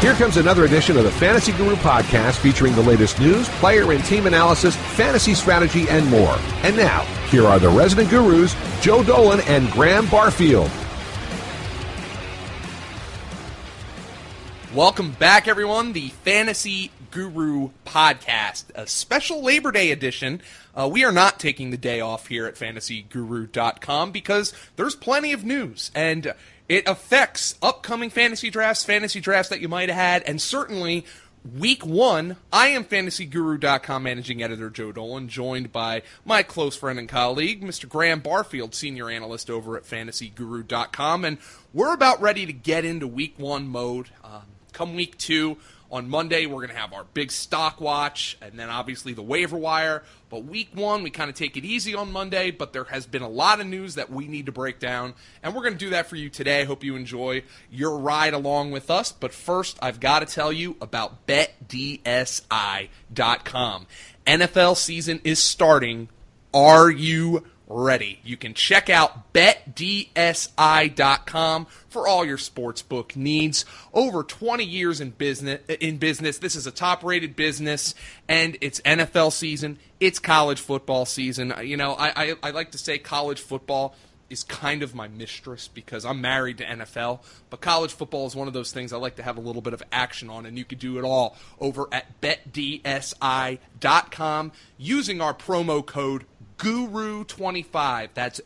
Here comes another edition of the Fantasy Guru podcast featuring the latest news, player and team analysis, fantasy strategy, and more. And now, here are the resident gurus, Joe Dolan and Graham Barfield. Welcome back, everyone. The Fantasy Guru podcast, a special Labor Day edition. We are not taking the day off here at fantasyguru.com because there's plenty of news, and it affects upcoming fantasy drafts that you might have had, and certainly Week 1. I am fantasyguru.com managing editor Joe Dolan, joined by my close friend and colleague, Mr. Graham Barfield, senior analyst over at fantasyguru.com, and we're about ready to get into Week 1 mode. Come Week 2, on Monday, we're going to have our big stock watch, and then obviously the waiver wire. But Week 1, we kind of take it easy on Monday, but there has been a lot of news that we need to break down, and we're going to do that for you today. I hope you enjoy your ride along with us. But first, I've got to tell you about BetDSI.com. NFL season is starting. Are you ready? You can check out BetDSI.com for all your sportsbook needs. Over 20 years in business. This is a top-rated business, and it's NFL season. It's college football season. You know, I like to say college football is kind of my mistress because I'm married to NFL, but college football is one of those things I like to have a little bit of action on, and you can do it all over at BetDSI.com using our promo code GURU25. That's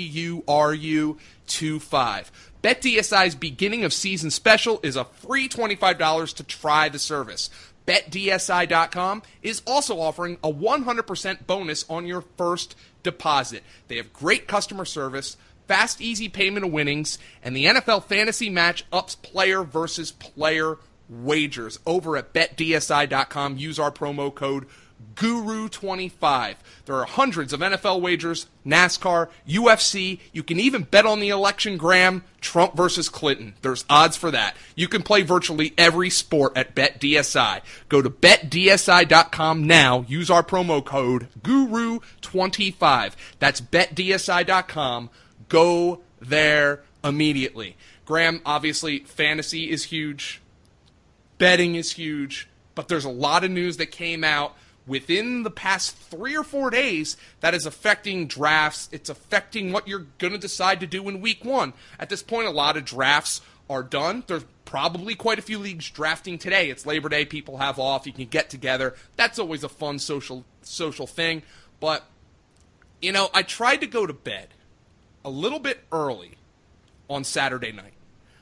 GURU25. BetDSI's beginning of season special is a free $25 to try the service. BetDSI.com is also offering a 100% bonus on your first deposit. They have great customer service, fast, easy payment of winnings, and the NFL Fantasy Match ups player versus player wagers. Over at BetDSI.com, use our promo code GURU25. There are hundreds of NFL wagers, NASCAR, UFC. You can even bet on the election, Graham, Trump versus Clinton. There's odds for that. You can play virtually every sport at BetDSI. Go to BetDSI.com now. Use our promo code GURU25. That's BetDSI.com. Go there immediately. Graham, obviously, fantasy is huge. Betting is huge. But there's a lot of news that came out within the past 3 or 4 days that is affecting drafts. It's affecting what you're going to decide to do in Week 1. At this point, a lot of drafts are done. There's probably quite a few leagues drafting today. It's Labor Day. People have off. You can get together. That's always a fun social thing. But, you know, I tried to go to bed a little bit early on Saturday night.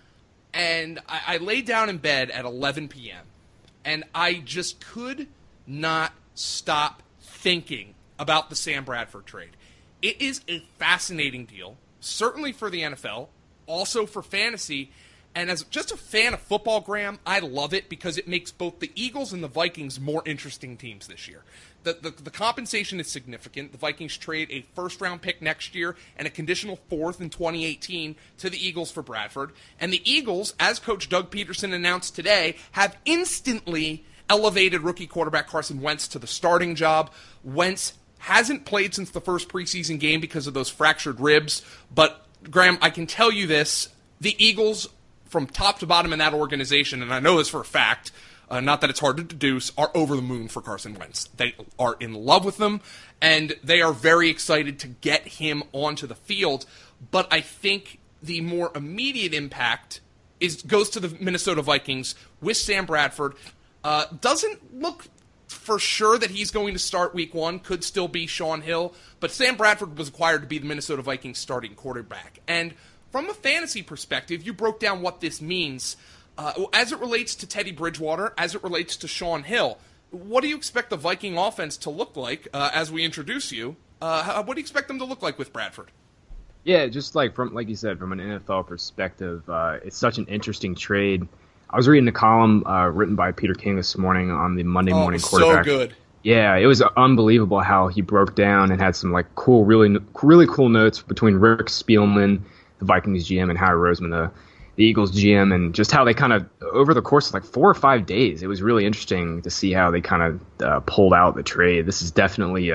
And I laid down in bed at 11 p.m. And I just could not stop thinking about the Sam Bradford trade. It is a fascinating deal, certainly for the NFL, also for fantasy. And as just a fan of football, Graham, I love it because it makes both the Eagles and the Vikings more interesting teams this year. The compensation is significant. The Vikings trade a first-round pick next year and a conditional fourth in 2018 to the Eagles for Bradford. And the Eagles, as Coach Doug Peterson announced today, have instantly elevated rookie quarterback Carson Wentz to the starting job. Wentz hasn't played since the first preseason game because of those fractured ribs. But, Graham, I can tell you this. The Eagles, from top to bottom in that organization, and I know this for a fact, not that it's hard to deduce, are over the moon for Carson Wentz. They are in love with him, and they are very excited to get him onto the field. But I think the more immediate impact goes to the Minnesota Vikings with Sam Bradford. Doesn't look for sure that he's going to start Week 1. Could still be Shaun Hill. But Sam Bradford was acquired to be the Minnesota Vikings starting quarterback. And from a fantasy perspective, you broke down what this means. As it relates to Teddy Bridgewater, as it relates to Shaun Hill, what do you expect the Viking offense to look like as we introduce you? What do you expect them to look like with Bradford? Yeah, just like you said, from an NFL perspective, it's such an interesting trade. I was reading a column written by Peter King this morning on the Monday Morning Quarterback. So good. Yeah, it was unbelievable how he broke down and had some like cool, really cool notes between Rick Spielman, the Vikings GM, and Howie Roseman, the Eagles GM, and just how they kind of, over the course of like 4 or 5 days, it was really interesting to see how they kind of pulled out the trade. This is definitely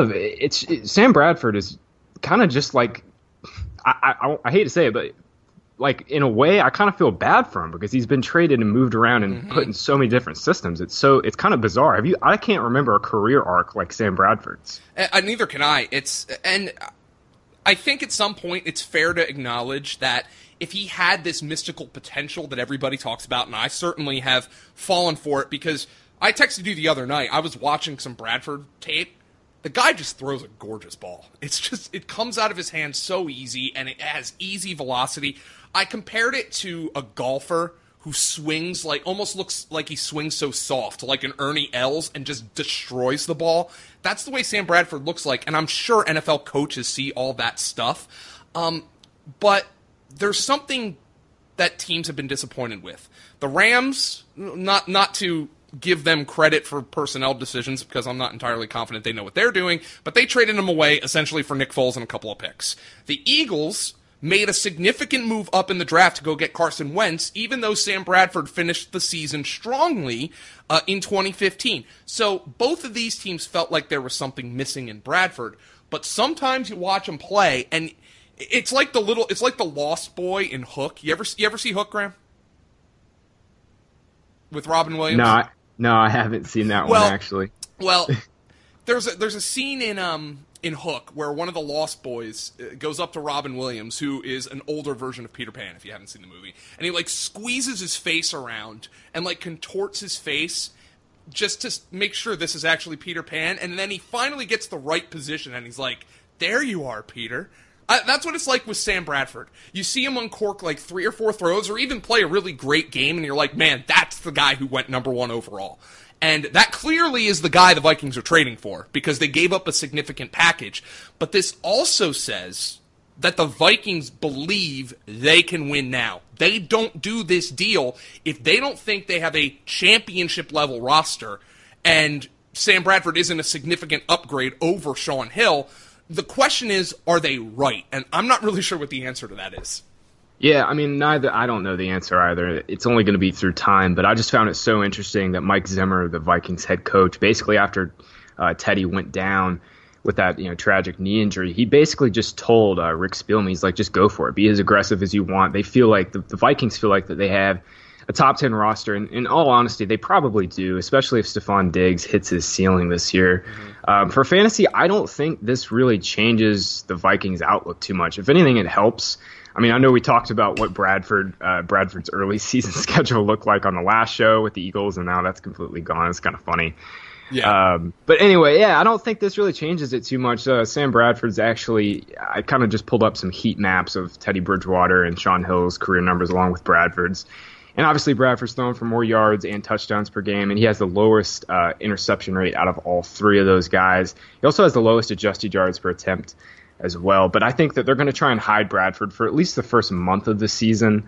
Sam Bradford is kind of just like, I hate to say it, but like, in a way, I kind of feel bad for him because he's been traded and moved around and put in so many different systems. It's kind of bizarre. I can't remember a career arc like Sam Bradford's. Neither can I. And I think at some point it's fair to acknowledge that if he had this mystical potential that everybody talks about, and I certainly have fallen for it because I texted you the other night, I was watching some Bradford tape. The guy just throws a gorgeous ball. It comes out of his hand so easy, and it has easy velocity. I compared it to a golfer who swings almost looks like he swings so soft, like an Ernie Els, and just destroys the ball. That's the way Sam Bradford looks like, and I'm sure NFL coaches see all that stuff. But there's something that teams have been disappointed with. The Rams, not to give them credit for personnel decisions because I'm not entirely confident they know what they're doing, but they traded him away essentially for Nick Foles and a couple of picks. The Eagles made a significant move up in the draft to go get Carson Wentz, even though Sam Bradford finished the season strongly in 2015. So both of these teams felt like there was something missing in Bradford, but sometimes you watch him play and it's like the lost boy in Hook. You ever see Hook, Graham? With Robin Williams? No, I haven't seen that one actually. Well, there's a scene in Hook where one of the Lost Boys goes up to Robin Williams, who is an older version of Peter Pan, if you haven't seen the movie, and he squeezes his face around and contorts his face just to make sure this is actually Peter Pan, and then he finally gets the right position, and he's like, "There you are, Peter." That's what it's like with Sam Bradford. You see him uncork 3 or 4 throws or even play a really great game, and you're like, man, that's the guy who went number 1 overall. And that clearly is the guy the Vikings are trading for because they gave up a significant package. But this also says that the Vikings believe they can win now. They don't do this deal if they don't think they have a championship-level roster and Sam Bradford isn't a significant upgrade over Shaun Hill. The question is, are they right? And I'm not really sure what the answer to that is. Yeah, I mean, I don't know the answer either. It's only going to be through time, but I just found it so interesting that Mike Zimmer, the Vikings head coach, basically after Teddy went down with that tragic knee injury, he basically just told Rick Spielman, he's like, just go for it. Be as aggressive as you want. They feel like, the Vikings feel like that they have a top 10 roster, and in all honesty, they probably do, especially if Stephon Diggs hits his ceiling this year. For fantasy, I don't think this really changes the Vikings' outlook too much. If anything, it helps. I mean, I know we talked about what Bradford's early season schedule looked like on the last show with the Eagles, and now that's completely gone. It's kind of funny. Yeah. But anyway, I don't think this really changes it too much. Sam Bradford's actually, I kind of just pulled up some heat maps of Teddy Bridgewater and Shaun Hill's career numbers along with Bradford's. And obviously Bradford's thrown for more yards and touchdowns per game, and he has the lowest interception rate out of all 3 of those guys. He also has the lowest adjusted yards per attempt as well. But I think that they're going to try and hide Bradford for at least the first month of the season,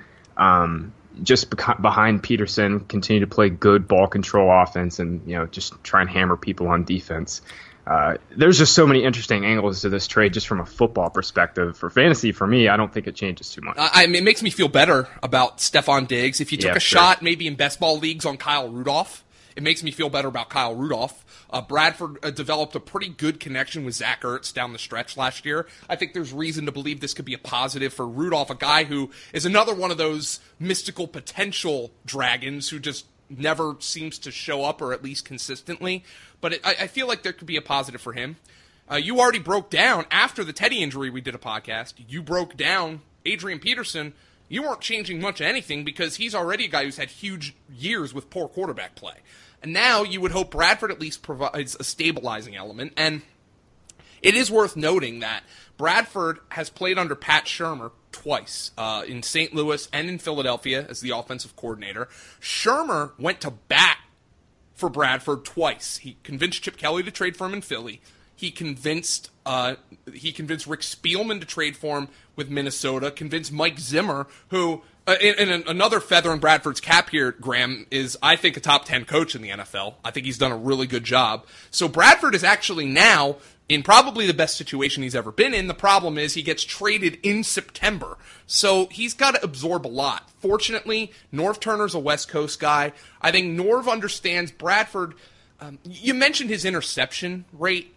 just behind Peterson, continue to play good ball control offense and just try and hammer people on defense. There's just so many interesting angles to this trade just from a football perspective. For fantasy, for me, I don't think it changes too much. It makes me feel better about Stephon Diggs. If you took a shot maybe in best ball leagues on Kyle Rudolph, it makes me feel better about Kyle Rudolph. Bradford developed a pretty good connection with Zach Ertz down the stretch last year. I think there's reason to believe this could be a positive for Rudolph, a guy who is another one of those mystical potential dragons who just never seems to show up, or at least consistently. But I feel like there could be a positive for him. You already broke down, after the Teddy injury we did a podcast, you broke down Adrian Peterson. You weren't changing much of anything because he's already a guy who's had huge years with poor quarterback play. And now you would hope Bradford at least provides a stabilizing element. And it is worth noting that Bradford has played under Pat Shurmur twice, in St. Louis and in Philadelphia as the offensive coordinator. Shurmur went to bat for Bradford twice. He convinced Chip Kelly to trade for him in Philly. He convinced Rick Spielman to trade for him with Minnesota, convinced Mike Zimmer, who, and another feather in Bradford's cap here, Graham, is, I think, a top 10 coach in the NFL. I think he's done a really good job. So Bradford is actually now in probably the best situation he's ever been in. The problem is he gets traded in September. So he's got to absorb a lot. Fortunately, Norv Turner's a West Coast guy. I think Norv understands Bradford. You mentioned his interception rate.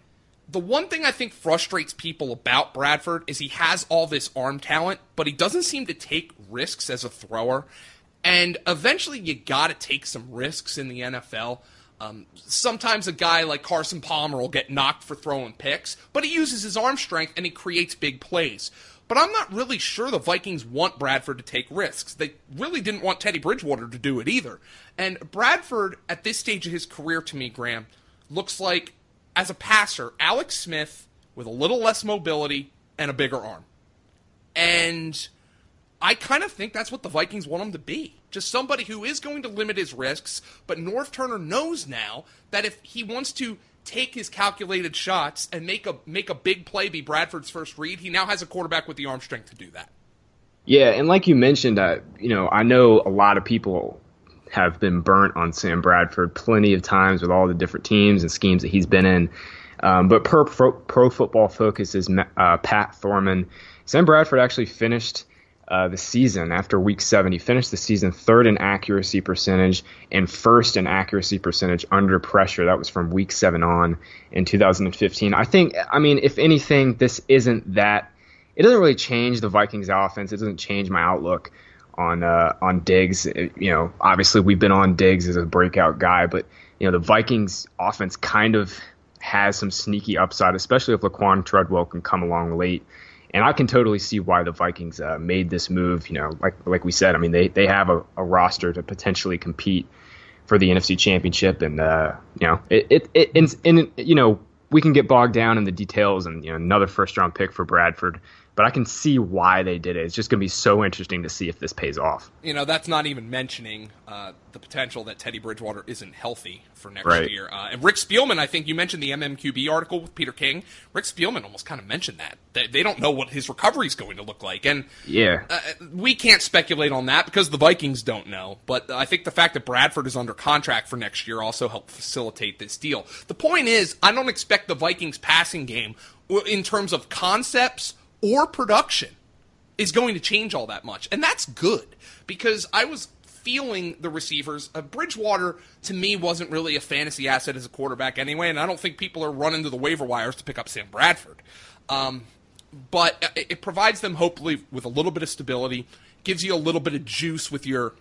The one thing I think frustrates people about Bradford is he has all this arm talent, but he doesn't seem to take risks as a thrower. And eventually you got to take some risks in the NFL. Sometimes a guy like Carson Palmer will get knocked for throwing picks, but he uses his arm strength and he creates big plays. But I'm not really sure the Vikings want Bradford to take risks. They really didn't want Teddy Bridgewater to do it either. And Bradford, at this stage of his career to me, Graham, looks like, as a passer, Alex Smith with a little less mobility and a bigger arm. And I kind of think that's what the Vikings want him to be. Just somebody who is going to limit his risks, but Norv Turner knows now that if he wants to take his calculated shots and make a big play be Bradford's first read, he now has a quarterback with the arm strength to do that. Yeah, and like you mentioned, I know a lot of people have been burnt on Sam Bradford plenty of times with all the different teams and schemes that he's been in. But per Pro Football Focus's Pat Thorman, Sam Bradford actually finished the season after Week 7. He finished the season third in accuracy percentage and first in accuracy percentage under pressure. That was from Week 7 on in 2015. If anything, this isn't that. It doesn't really change the Vikings offense. It doesn't change my outlook on Diggs. Obviously we've been on Diggs as a breakout guy, but the Vikings offense kind of has some sneaky upside, especially if Laquan Treadwell can come along late. And I can totally see why the Vikings made this move. Like we said, they have a roster to potentially compete for the NFC Championship, and we can get bogged down in the details and another first round pick for Bradford. But I can see why they did it. It's just going to be so interesting to see if this pays off. That's not even mentioning the potential that Teddy Bridgewater isn't healthy for next year. And Rick Spielman, I think you mentioned the MMQB article with Peter King. Rick Spielman almost kind of mentioned that. They don't know what his recovery is going to look like. And we can't speculate on that because the Vikings don't know. But I think the fact that Bradford is under contract for next year also helped facilitate this deal. The point is, I don't expect the Vikings passing game in terms of concepts or production is going to change all that much. And that's good, because I was feeling the receivers. Bridgewater, to me, wasn't really a fantasy asset as a quarterback anyway, and I don't think people are running to the waiver wires to pick up Sam Bradford. But it provides them, hopefully, with a little bit of stability, gives you a little bit of juice with your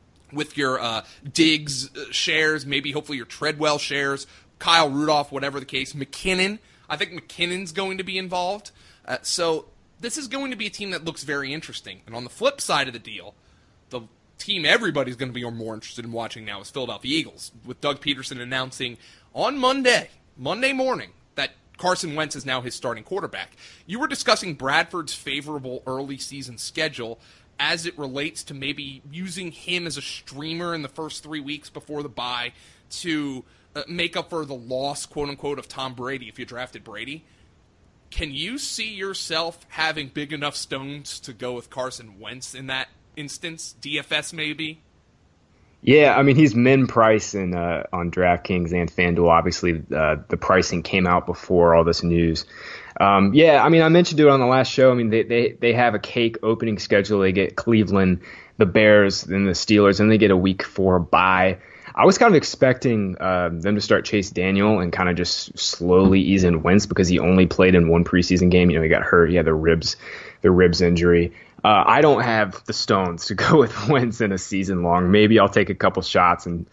Diggs shares, maybe hopefully your Treadwell shares, Kyle Rudolph, whatever the case. McKinnon, I think McKinnon's going to be involved. So this is going to be a team that looks very interesting. And on the flip side of the deal, the team everybody's going to be more interested in watching now is Philadelphia Eagles, with Doug Peterson announcing on Monday morning, that Carson Wentz is now his starting quarterback. You were discussing Bradford's favorable early season schedule as it relates to maybe using him as a streamer in the first 3 weeks before the bye to make up for the loss, quote-unquote, of Tom Brady if you drafted Brady. Can you see yourself having big enough stones to go with Carson Wentz in that instance? DFS maybe? Yeah, he's min price on DraftKings and FanDuel. Obviously, the pricing came out before all this news. I mentioned it on the last show. They have a cake opening schedule. They get Cleveland, the Bears, then the Steelers, and they get a Week 4 bye. I was kind of expecting them to start Chase Daniel and kind of just slowly ease in Wentz, because he only played in one preseason game. He got hurt. He had the ribs injury. I don't have the stones to go with Wentz in a season long. Maybe I'll take a couple shots in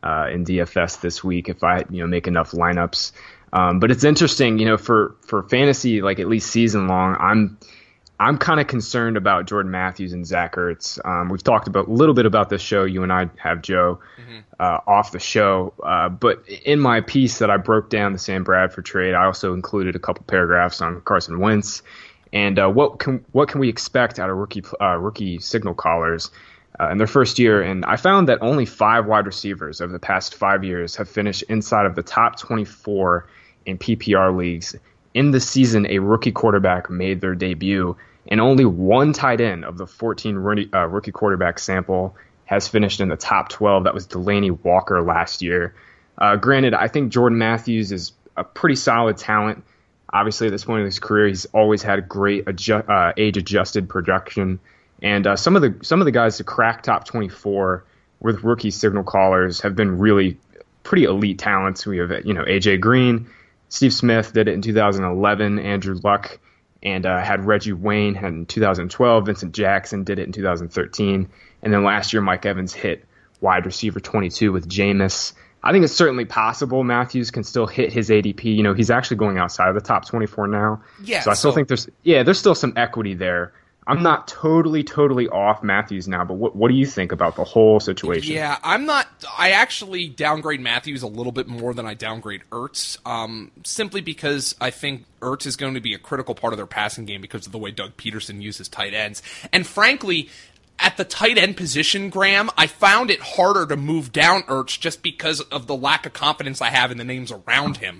DFS this week if I make enough lineups. But it's interesting, for fantasy, like at least season long, I'm kind of concerned about Jordan Matthews and Zach Ertz. We've talked a little bit about this show. You and I have, Joe, off the show. But in my piece that I broke down the Sam Bradford trade, I also included a couple paragraphs on Carson Wentz and what can we expect out of rookie signal callers in their first year. And I found that only 5 wide receivers over the past 5 years have finished inside of the top 24 in PPR leagues in the season a rookie quarterback made their debut, and only one tight end of the 14 rookie quarterback sample has finished in the top 12. That was Delaney Walker last year. Granted, I think Jordan Matthews is a pretty solid talent. Obviously, at this point in his career, he's always had great age-adjusted production. And some of the guys to crack top 24 with rookie signal callers have been really pretty elite talents. We have AJ Green, Steve Smith did it in 2011. Andrew Luck and had Reggie Wayne had in 2012. Vincent Jackson did it in 2013. And then last year, Mike Evans hit wide receiver 22 with Jameis. I think it's certainly possible Matthews can still hit his ADP. He's actually going outside of the top 24 now. Yeah, so I still think there's still some equity there. I'm not totally off Matthews now, but what do you think about the whole situation? Yeah, I actually downgrade Matthews a little bit more than I downgrade Ertz, simply because I think Ertz is going to be a critical part of their passing game because of the way Doug Peterson uses tight ends. And frankly, at the tight end position, Graham, I found it harder to move down Ertz just because of the lack of confidence I have in the names around him.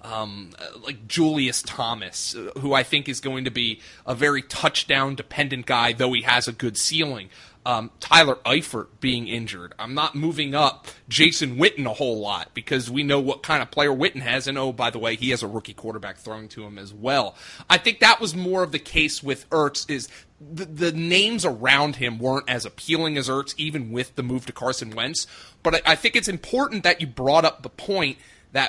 Like Julius Thomas, who I think is going to be a very touchdown-dependent guy, though he has a good ceiling. Tyler Eifert being injured. I'm not moving up Jason Witten a whole lot because we know what kind of player Witten has, and oh, by the way, he has a rookie quarterback throwing to him as well. I think that was more of the case with Ertz, is the names around him weren't as appealing as Ertz, even with the move to Carson Wentz. But I think it's important that you brought up the point that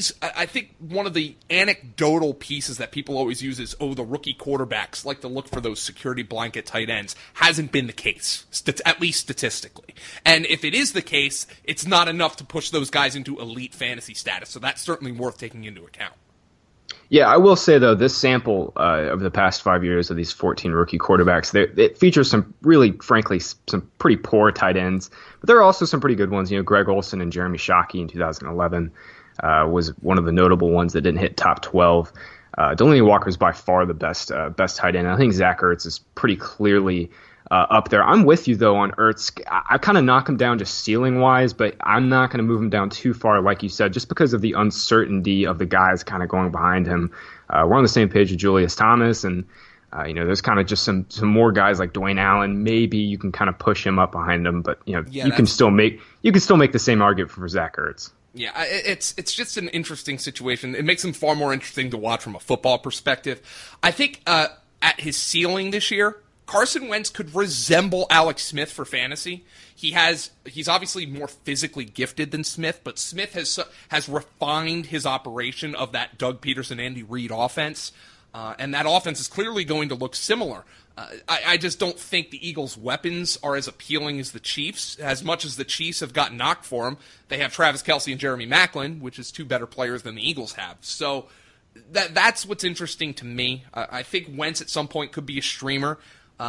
I think one of the anecdotal pieces that people always use is, the rookie quarterbacks like to look for those security blanket tight ends. Hasn't been the case, at least statistically. And if it is the case, it's not enough to push those guys into elite fantasy status. So that's certainly worth taking into account. Yeah, I will say, though, this sample of the past 5 years of these 14 rookie quarterbacks, it features some really, frankly, some pretty poor tight ends. But there are also some pretty good ones. Greg Olsen and Jeremy Shockey in 2011. Was one of the notable ones that didn't hit top 12. Delaney Walker is by far the best tight end. I think Zach Ertz is pretty clearly up there. I'm with you, though, on Ertz. I kind of knock him down just ceiling-wise, but I'm not going to move him down too far, like you said, just because of the uncertainty of the guys kind of going behind him. We're on the same page with Julius Thomas, and there's kind of just some more guys like Dwayne Allen. Maybe you can kind of push him up behind him, but you can still make the same argument for Zach Ertz. Yeah, it's just an interesting situation. It makes him far more interesting to watch from a football perspective. I think at his ceiling this year, Carson Wentz could resemble Alex Smith for fantasy. He's obviously more physically gifted than Smith, but Smith has refined his operation of that Doug Peterson, Andy Reid offense, and that offense is clearly going to look similar. I just don't think the Eagles' weapons are as appealing as the Chiefs. As much as the Chiefs have gotten knocked for them, they have Travis Kelce and Jeremy Maclin, which is two better players than the Eagles have. So that's what's interesting to me. I think Wentz at some point could be a streamer.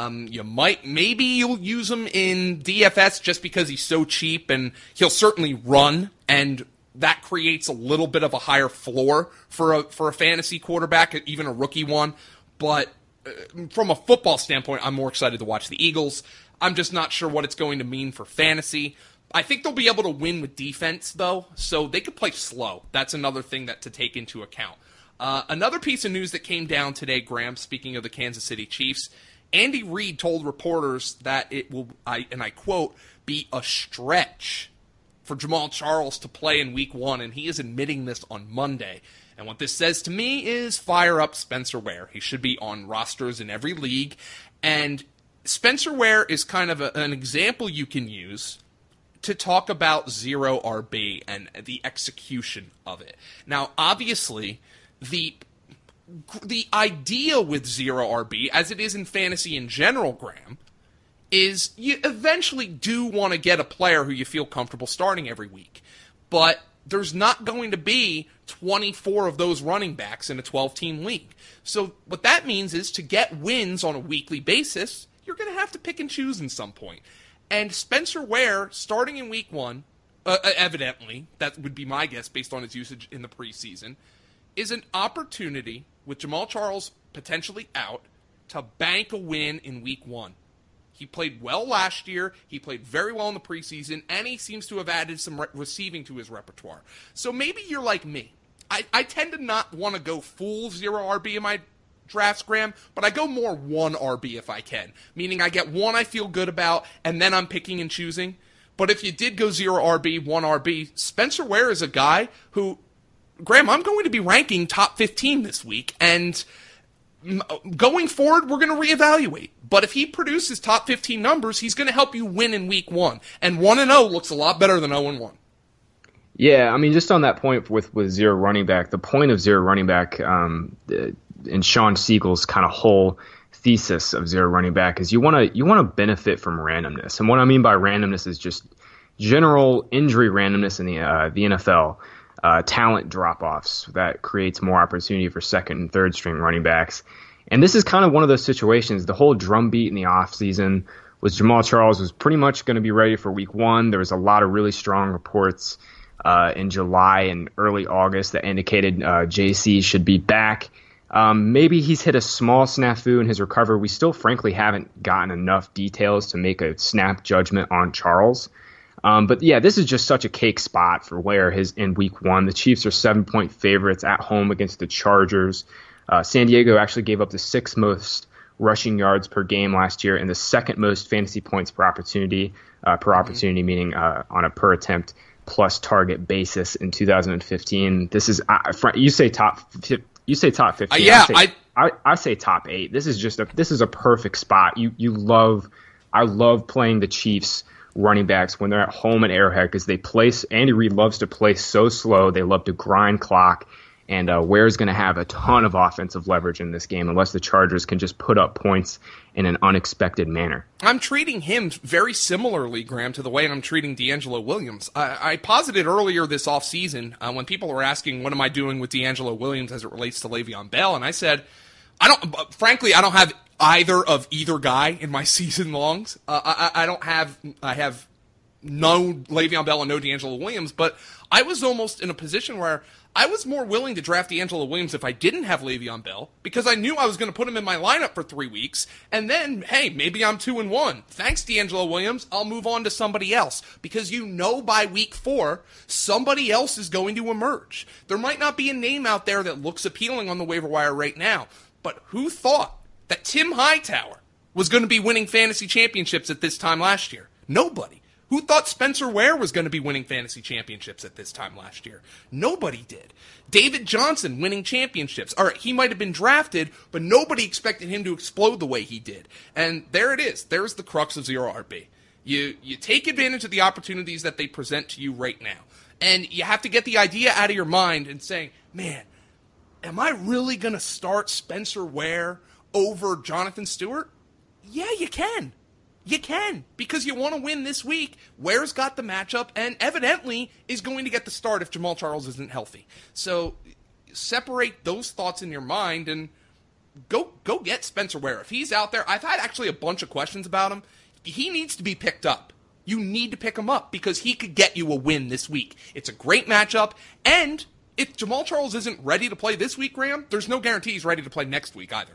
Maybe you'll use him in DFS just because he's so cheap, and he'll certainly run, and that creates a little bit of a higher floor for a fantasy quarterback, even a rookie one. But from a football standpoint, I'm more excited to watch the Eagles. I'm just not sure what it's going to mean for fantasy. I think they'll be able to win with defense, though, so they could play slow. That's another thing to take into account. Another piece of news that came down today, Graham, speaking of the Kansas City Chiefs, Andy Reid told reporters that it will, and I quote, be a stretch for Jamaal Charles to play in Week 1, and he is admitting this on Monday. And what this says to me is fire up Spencer Ware. He should be on rosters in every league. And Spencer Ware is kind of an example you can use to talk about zero RB and the execution of it. Now, obviously, the idea with zero RB, as it is in fantasy in general, Graham, is you eventually do want to get a player who you feel comfortable starting every week. But there's not going to be 24 of those running backs in a 12-team league. So what that means is to get wins on a weekly basis, you're going to have to pick and choose in some point. And Spencer Ware, starting in Week 1, evidently, that would be my guess based on his usage in the preseason, is an opportunity, with Jamaal Charles potentially out, to bank a win in Week 1. He played well last year, he played very well in the preseason, and he seems to have added some receiving to his repertoire. So maybe you're like me. I tend to not want to go full zero RB in my drafts, Graham, but I go more one RB if I can, meaning I get one I feel good about, and then I'm picking and choosing. But if you did go zero RB, one RB, Spencer Ware is a guy who, Graham, I'm going to be ranking top 15 this week, and going forward, we're going to reevaluate. But if he produces top 15 numbers, he's going to help you win in Week 1. And 1-0 looks a lot better than 0-1. Yeah, I mean, just on that point with zero running back, the point of zero running back in Sean Siegel's kind of whole thesis of zero running back is you want to benefit from randomness. And what I mean by randomness is just general injury randomness in the NFL, talent drop-offs that creates more opportunity for second and third string running backs. And this is kind of one of those situations. The whole drumbeat in the offseason was Jamaal Charles was pretty much going to be ready for week one. There was a lot of really strong reports in July and early August that indicated JC should be back. Maybe he's hit a small snafu in his recovery. We still, frankly, haven't gotten enough details to make a snap judgment on Charles. But yeah, this is just such a cake spot for Ware in week one. The Chiefs are 7-point favorites at home against the Chargers. San Diego actually gave up the 6th most rushing yards per game last year and the 2nd most fantasy points per opportunity, meaning on a per attempt plus target basis in 2015. This is you say top 15. Yeah, I say top 8. This is a perfect spot. I love playing the Chiefs running backs when they're at home at Arrowhead because Andy Reid loves to play so slow. They love to grind clock. And Ware's going to have a ton of offensive leverage in this game unless the Chargers can just put up points in an unexpected manner. I'm treating him very similarly, Graham, to the way I'm treating DeAngelo Williams. I posited earlier this offseason when people were asking, what am I doing with DeAngelo Williams as it relates to Le'Veon Bell? And I said, I don't have either of either guy in my season longs. I have no Le'Veon Bell and no DeAngelo Williams, but I was almost in a position where I was more willing to draft DeAngelo Williams if I didn't have Le'Veon Bell because I knew I was going to put him in my lineup for 3 weeks, and then, hey, maybe I'm 2-1. Thanks, DeAngelo Williams. I'll move on to somebody else because by week 4, somebody else is going to emerge. There might not be a name out there that looks appealing on the waiver wire right now, but who thought that Tim Hightower was going to be winning fantasy championships at this time last year? Nobody. Who thought Spencer Ware was going to be winning fantasy championships at this time last year? Nobody did. David Johnson winning championships. All right, he might have been drafted, but nobody expected him to explode the way he did. And there it is. There's the crux of Zero RB. You take advantage of the opportunities that they present to you right now. And you have to get the idea out of your mind and saying, man, am I really going to start Spencer Ware over Jonathan Stewart? Yeah, you can. You can, because you want to win this week. Ware's got the matchup and evidently is going to get the start if Jamaal Charles isn't healthy. So separate those thoughts in your mind and go get Spencer Ware. If he's out there, I've had actually a bunch of questions about him. He needs to be picked up. You need to pick him up because he could get you a win this week. It's a great matchup, and if Jamaal Charles isn't ready to play this week, Graham, there's no guarantee he's ready to play next week either.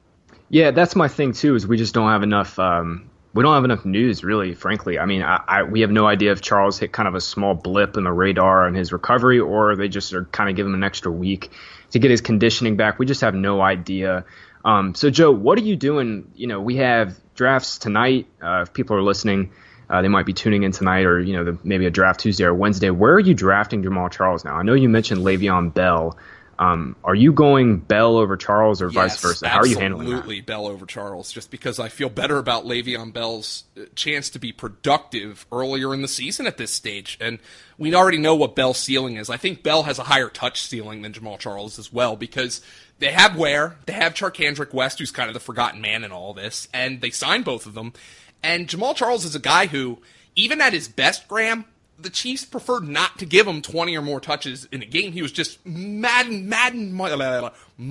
Yeah, that's my thing too, is we just don't have enough we don't have enough news, really, frankly. I mean, we have no idea if Charles hit kind of a small blip in the radar on his recovery, or they just are kind of giving him an extra week to get his conditioning back. We just have no idea. So, Joe, what are you doing? We have drafts tonight. If people are listening, they might be tuning in tonight, or maybe a draft Tuesday or Wednesday. Where are you drafting Jamaal Charles now? I know you mentioned Le'Veon Bell. Are you going Bell over Charles or vice versa? How are you handling that? Absolutely Bell over Charles, just because I feel better about Le'Veon Bell's chance to be productive earlier in the season at this stage. And we already know what Bell's ceiling is. I think Bell has a higher touch ceiling than Jamaal Charles as well, because they have Ware, they have Charkandrick West, who's kind of the forgotten man in all this, and they signed both of them. And Jamaal Charles is a guy who, even at his best, Graham, the Chiefs preferred not to give him 20 or more touches in a game. He was just mind-numbingly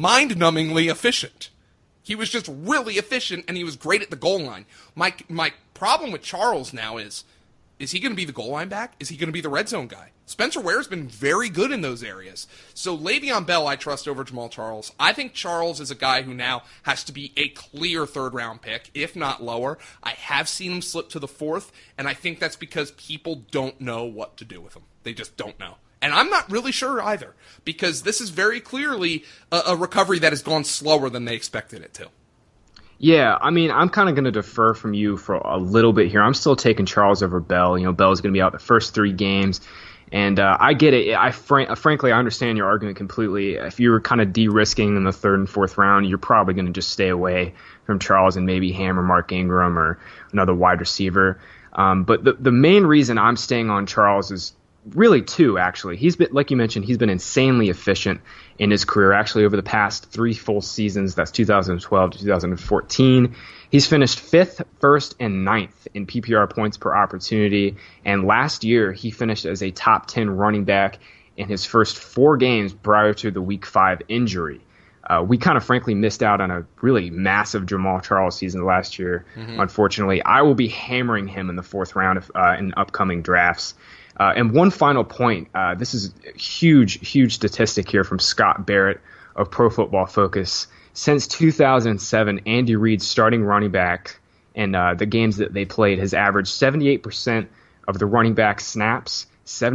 efficient. He was just really efficient, and he was great at the goal line. My problem with Charles now is he going to be the goal line back? Is he going to be the red zone guy? Spencer Ware's been very good in those areas. So Le'Veon Bell I trust over Jamaal Charles. I think Charles is a guy who now has to be a clear third-round pick, if not lower. I have seen him slip to the 4th, and I think that's because people don't know what to do with him. They just don't know. And I'm not really sure either, because this is very clearly a recovery that has gone slower than they expected it to. Yeah, I mean, I'm kind of going to defer from you for a little bit here. I'm still taking Charles over Bell. Bell's going to be out the first 3 games. And I get it. Frankly, I understand your argument completely. If you were kind of de-risking in the 3rd and 4th round, you're probably going to just stay away from Charles and maybe hammer Mark Ingram or another wide receiver. But the main reason I'm staying on Charles is really two, actually. He's been, like you mentioned, he's been insanely efficient in his career. Actually, over the past 3 full seasons, that's 2012 to 2014, he's finished 5th, 1st, and 9th in PPR points per opportunity. And last year, he finished as a top 10 running back in his first 4 games prior to the Week 5 injury. We kind of frankly missed out on a really massive Jamal Charles season last year, unfortunately. I will be hammering him in the 4th round in upcoming drafts. And one final point, this is a huge statistic here from Scott Barrett of Pro Football Focus. Since 2007, Andy Reid's starting running back in the games that they played has averaged 78% of the running back snaps,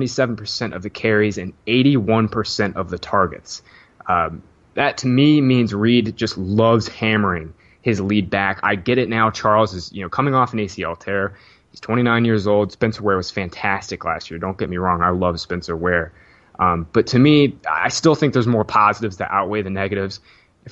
77% of the carries, and 81% of the targets. That to me means Reid just loves hammering his lead back. I get it now. Charles is, coming off an ACL tear. He's 29 years old. Spencer Ware was fantastic last year. Don't get me wrong. I love Spencer Ware. But to me, I still think there's more positives that outweigh the negatives.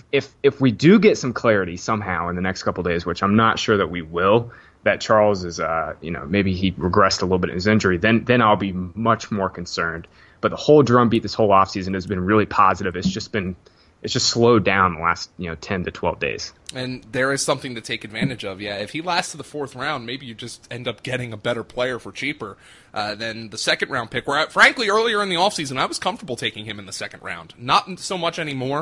If we do get some clarity somehow in the next couple of days, which I'm not sure that we will, that Charles is, maybe he regressed a little bit in his injury, then I'll be much more concerned. But the whole drumbeat this whole offseason has been really positive. It's just slowed down the last 10 to 12 days. And there is something to take advantage of. Yeah, if he lasts to the 4th round, maybe you just end up getting a better player for cheaper than the 2nd round pick. Where, frankly, earlier in the offseason, I was comfortable taking him in the 2nd round. Not so much anymore,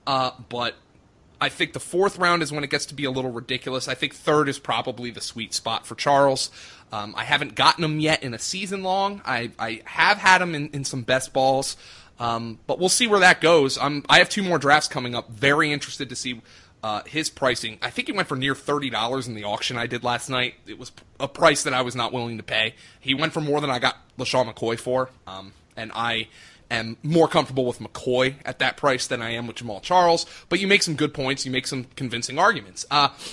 but I think the 4th round is when it gets to be a little ridiculous. I think 3rd is probably the sweet spot for Charles. I haven't gotten him yet in a season long. I have had him in some best balls. But we'll see where that goes. I have 2 more drafts coming up. Very interested to see his pricing. I think he went for near $30 in the auction I did last night. It was a price that I was not willing to pay. He went for more than I got LaShawn McCoy for, and I am more comfortable with McCoy at that price than I am with Jamal Charles. But you make some good points. You make some convincing arguments.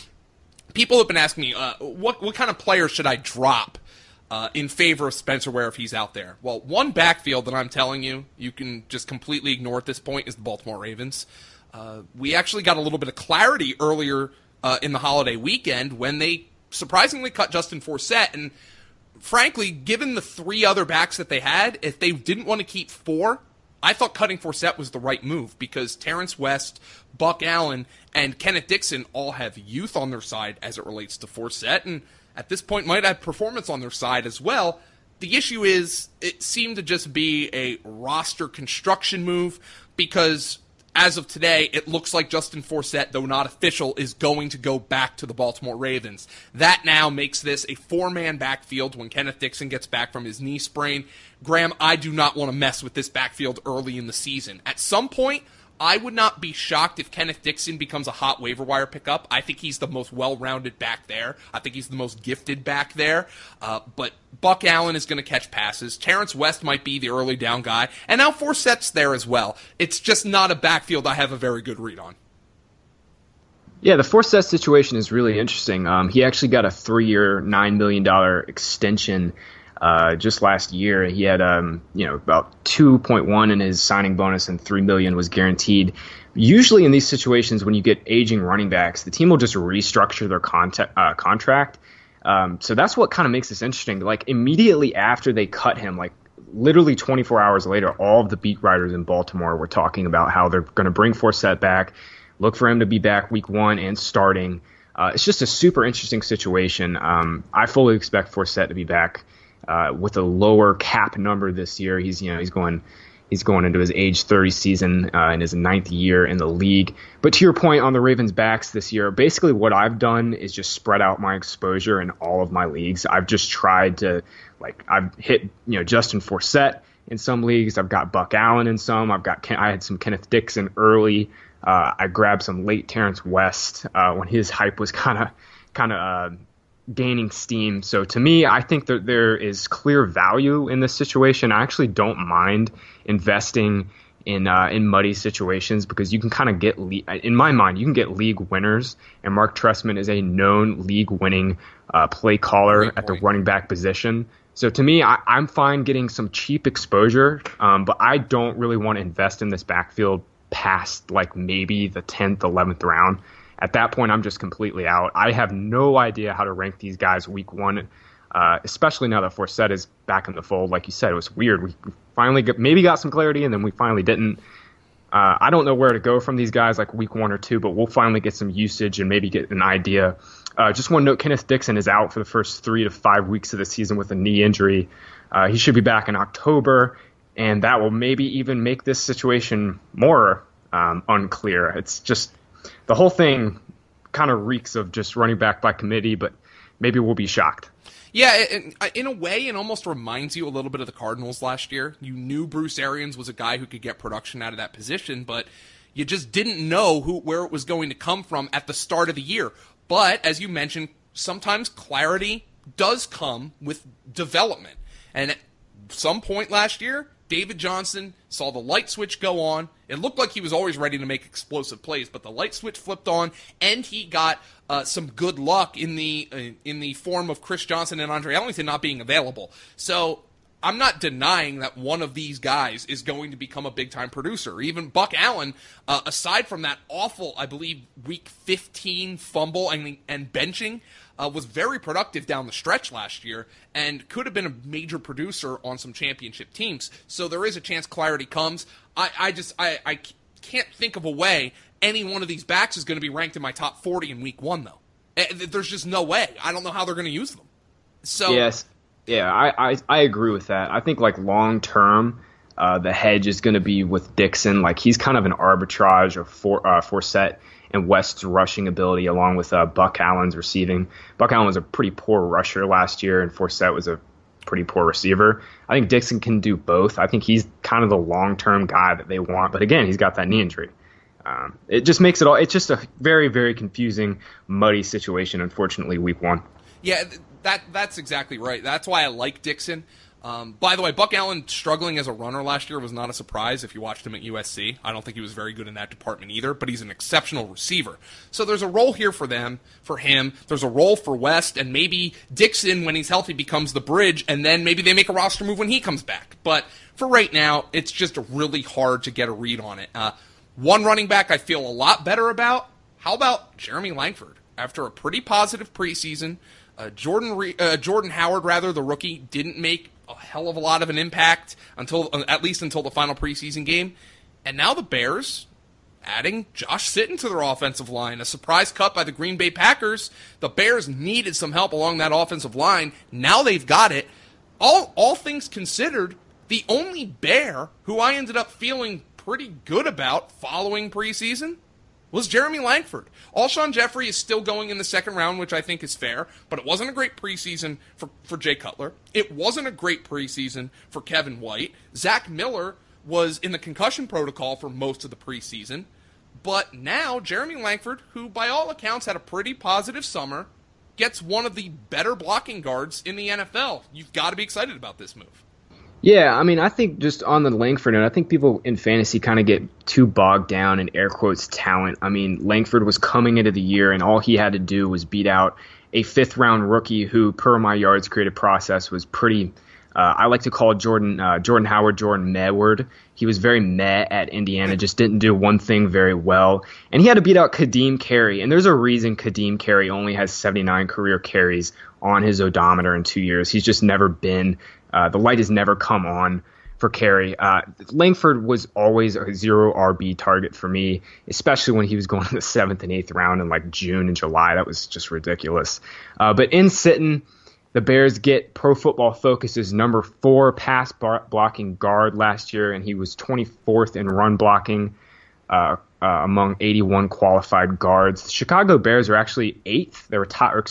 People have been asking me, what kind of player should I drop in favor of Spencer Ware if he's out there? Well, one backfield that I'm telling you can just completely ignore at this point is the Baltimore Ravens. We actually got a little bit of clarity earlier in the holiday weekend when they surprisingly cut Justin Forsett. And frankly, given the 3 other backs that they had, if they didn't want to keep 4, I thought cutting Forsett was the right move because Terrence West, Buck Allen, and Kenneth Dixon all have youth on their side as it relates to Forsett, and at this point might have performance on their side as well. The issue is it seemed to just be a roster construction move because as of today, it looks like Justin Forsett, though not official, is going to go back to the Baltimore Ravens. That now makes this a 4-man backfield when Kenneth Dixon gets back from his knee sprain. Graham, I do not want to mess with this backfield early in the season. At some point, I would not be shocked if Kenneth Dixon becomes a hot waiver wire pickup. I think he's the most well-rounded back there. I think he's the most gifted back there. But Buck Allen is going to catch passes. Terrence West might be the early down guy. And now Forsett's there as well. It's just not a backfield I have a very good read on. Yeah, the Forsett situation is really interesting. He actually got a 3-year, $9 million extension just last year. He had about 2.1 in his signing bonus and $3 million was guaranteed. Usually in these situations when you get aging running backs, the team will just restructure their contract. So that's what kind of makes this interesting. Like immediately after they cut him, like literally 24 hours later, all of the beat writers in Baltimore were talking about how they're going to bring Forsett back, look for him to be back week 1 and starting. It's just a super interesting situation. I fully expect Forsett to be back with a lower cap number this year. He's going into his age 30 season in his 9th year in the league. But to your point on the Ravens backs this year, basically what I've done is just spread out my exposure in all of my leagues. I've just tried to I've hit Justin Forsett in some leagues. I've got Buck Allen in some. I had some Kenneth Dixon early. I grabbed some late Terrence West when his hype was kind of gaining steam. So to me, I think that there is clear value in this situation. I actually don't mind investing in muddy situations because you can kind of get, in my mind, you can get league winners. And Mark Trestman is a known league winning play caller at the running back position. So to me, I'm fine getting some cheap exposure, but I don't really want to invest in this backfield past maybe the 10th, 11th round. At that point, I'm just completely out. I have no idea how to rank these guys week 1. especially now that Forsett is back in the fold. Like you said, it was weird. We finally maybe got some clarity, and then we finally didn't. I don't know where to go from these guys like week 1 or 2, but we'll finally get some usage and maybe get an idea. Just want to note, Kenneth Dixon is out for the first 3 to 5 weeks of the season with a knee injury. He should be back in October, and that will maybe even make this situation more unclear. It's just the whole thing kind of reeks of just running back by committee, but maybe we'll be shocked. Yeah, in a way, it almost reminds you a little bit of the Cardinals last year. You knew Bruce Arians was a guy who could get production out of that position, but you just didn't know where it was going to come from at the start of the year. But, as you mentioned, sometimes clarity does come with development. And at some point last year, David Johnson saw the light switch go on. It looked like he was always ready to make explosive plays, but the light switch flipped on, and he got some good luck in the form of Chris Johnson and Andre Ellington not being available. So I'm not denying that one of these guys is going to become a big-time producer. Even Buck Allen, aside from that awful, I believe, Week 15 fumble and benching, was very productive down the stretch last year and could have been a major producer on some championship teams. So there is a chance clarity comes. I can't think of a way any one of these backs is going to be ranked in my top 40 in week 1, though. There's just no way. I don't know how they're going to use them. So yes. Yeah, I agree with that. I think, like, long term, the hedge is going to be with Dixon. Like, he's kind of an arbitrage of Forsett and West's rushing ability, along with Buck Allen's receiving. Buck Allen was a pretty poor rusher last year, and Forsett was a pretty poor receiver. I think Dixon can do both. I think he's kind of the long-term guy that they want. But again, he's got that knee injury. It just makes it all. It's just a very, very confusing, muddy situation. Unfortunately, week 1. Yeah, that's exactly right. That's why I like Dixon. By the way, Buck Allen struggling as a runner last year was not a surprise if you watched him at USC. I don't think he was very good in that department either, but he's an exceptional receiver. So there's a role here for him. There's a role for West, and maybe Dixon, when he's healthy, becomes the bridge, and then maybe they make a roster move when he comes back. But for right now, it's just really hard to get a read on it. One running back I feel a lot better about. How about Jeremy Langford? After a pretty positive preseason, Jordan Howard, the rookie, didn't make a hell of a lot of an impact at least until the final preseason game. And now the Bears adding Josh Sitton to their offensive line. A surprise cut by the Green Bay Packers. The Bears needed some help along that offensive line. Now they've got it. All things considered, the only Bear who I ended up feeling pretty good about following preseason was Jeremy Langford. Alshon Jeffrey is still going in the second round, which I think is fair, but it wasn't a great preseason for Jay Cutler. It wasn't a great preseason for Kevin White. Zach Miller was in the concussion protocol for most of the preseason. But now, Jeremy Langford, who by all accounts had a pretty positive summer, gets one of the better blocking guards in the NFL. You've got to be excited about this move. Yeah, I mean, I think just on the Langford note, I think people in fantasy kind of get too bogged down in air quotes talent. I mean, Langford was coming into the year, and all he had to do was beat out a 5th-round rookie who, per my yards created process, was pretty I like to call Jordan Howard Jordan Mehward. He was very meh at Indiana, just didn't do one thing very well. And he had to beat out Kadeem Carey. And there's a reason Kadeem Carey only has 79 career carries on his odometer in 2 years. He's just never been the light has never come on for Carey. Langford was always a 0 RB target for me, especially when he was going in the 7th and 8th round in like June and July. That was just ridiculous. But in Sitton, the Bears get Pro Football Focus's number 4 pass blocking guard last year, and he was 24th in run blocking among 81 qualified guards. The Chicago Bears are actually 8th. They were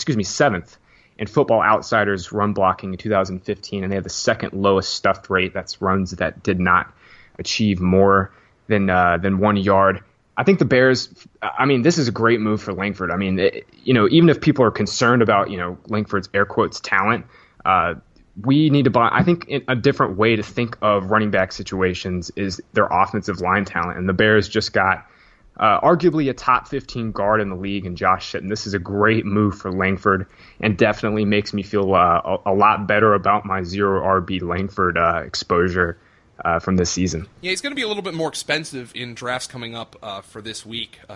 7th in Football Outsiders run blocking in 2015, and they had the second lowest stuffed rate. That's runs that did not achieve more than 1 yard. I think the Bears, I mean, this is a great move for Langford. I mean, even if people are concerned about, Langford's air quotes talent, we need to buy, I think a different way to think of running back situations is their offensive line talent. And the Bears just got arguably a top 15 guard in the league in Josh Sitton. This is a great move for Langford and definitely makes me feel a lot better about my 0 RB Langford exposure from this season. Yeah, he's going to be a little bit more expensive in drafts coming up for this week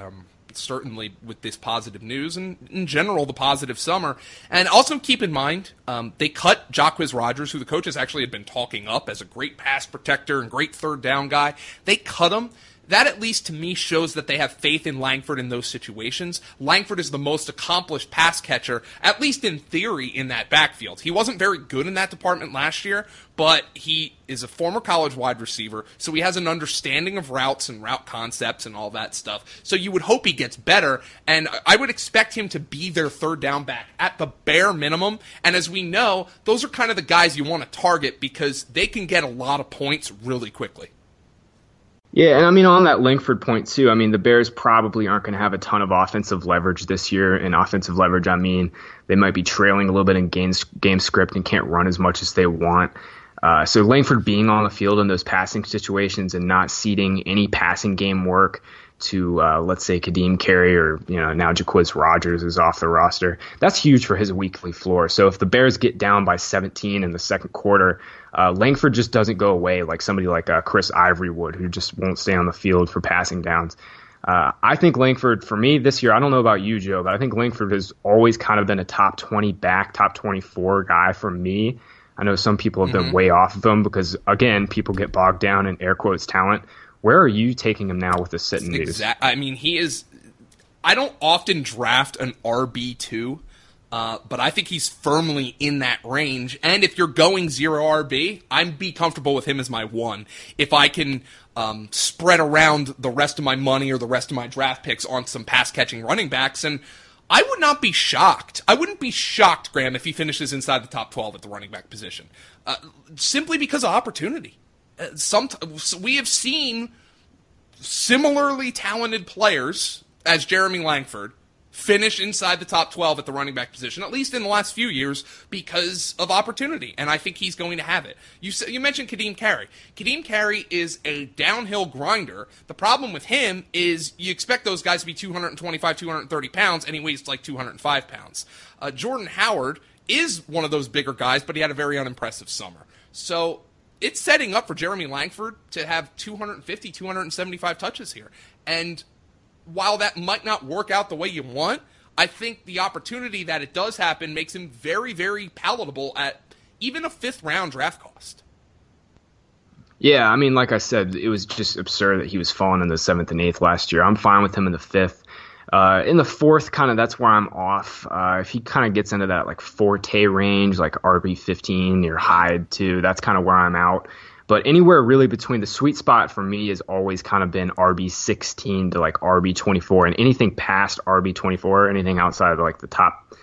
certainly with this positive news and in general the positive summer. And also keep in mind, they cut Jacquizz Rodgers, who the coaches actually had been talking up as a great pass protector and great third down guy. They cut him. That, at least to me, shows that they have faith in Langford in those situations. Langford is the most accomplished pass catcher, at least in theory, in that backfield. He wasn't very good in that department last year, but he is a former college wide receiver, so he has an understanding of routes and route concepts and all that stuff. So you would hope he gets better, and I would expect him to be their third down back at the bare minimum. And as we know, those are kind of the guys you want to target because they can get a lot of points really quickly. Yeah, and I mean, on that Langford point, too, I mean, the Bears probably aren't going to have a ton of offensive leverage this year. And offensive leverage, I mean, they might be trailing a little bit in game script and can't run as much as they want. So Langford being on the field in those passing situations and not ceding any passing game work to, let's say, Kadeem Carey or, now Jacquizz Rodgers is off the roster, that's huge for his weekly floor. So if the Bears get down by 17 in the second quarter, Langford just doesn't go away like somebody like Chris Ivory would, who just won't stay on the field for passing downs. I think Langford, for me this year, I don't know about you, Joe, but I think Langford has always kind of been a top 20 back, top 24 guy for me. I know some people have been way off of him because, again, people get bogged down in air quotes talent. Where are you taking him now with the sit and news? I mean, he is – I don't often draft an RB2, but I think he's firmly in that range. And if you're going 0 RB, I'd be comfortable with him as my 1. If I can spread around the rest of my money or the rest of my draft picks on some pass-catching running backs, and I would not be shocked. I wouldn't be shocked, Graham, if he finishes inside the top 12 at the running back position, simply because of opportunity. We have seen similarly talented players as Jeremy Langford finish inside the top 12 at the running back position, at least in the last few years, because of opportunity, and I think he's going to have it. You mentioned Kadeem Carey. Kadeem Carey is a downhill grinder. The problem with him is you expect those guys to be 225, 230 pounds, and he weighs like 205 pounds. Jordan Howard is one of those bigger guys, but he had a very unimpressive summer. So it's setting up for Jeremy Langford to have 250, 275 touches here. And while that might not work out the way you want, I think the opportunity that it does happen makes him very, very palatable at even a 5th-round draft cost. Yeah, I mean, like I said, it was just absurd that he was falling in the 7th and 8th last year. I'm fine with him in the 5th. In the 4th, kind of that's where I'm off. If he kind of gets into that like Forte range, like RB15 or Hyde too, that's kind of where I'm out. But anywhere really between the sweet spot for me has always kind of been RB16 to like RB24, and anything past RB24, anything outside of like the top,